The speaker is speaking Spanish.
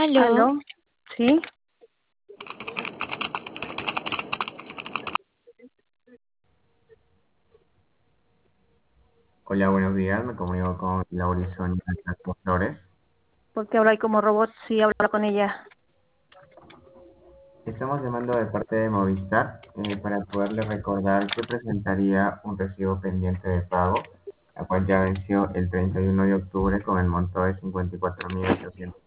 Aló, ¿Aló? ¿Sí? hola, buenos días. Me comunico con Laura Sonia Castro Flores. ¿Por qué habla ahí como robot? Sí, habla con ella. Estamos llamando de parte de Movistar para poderle recordar que presentaría un recibo pendiente de pago, la cual ya venció el 31 de octubre con el monto de 54.800.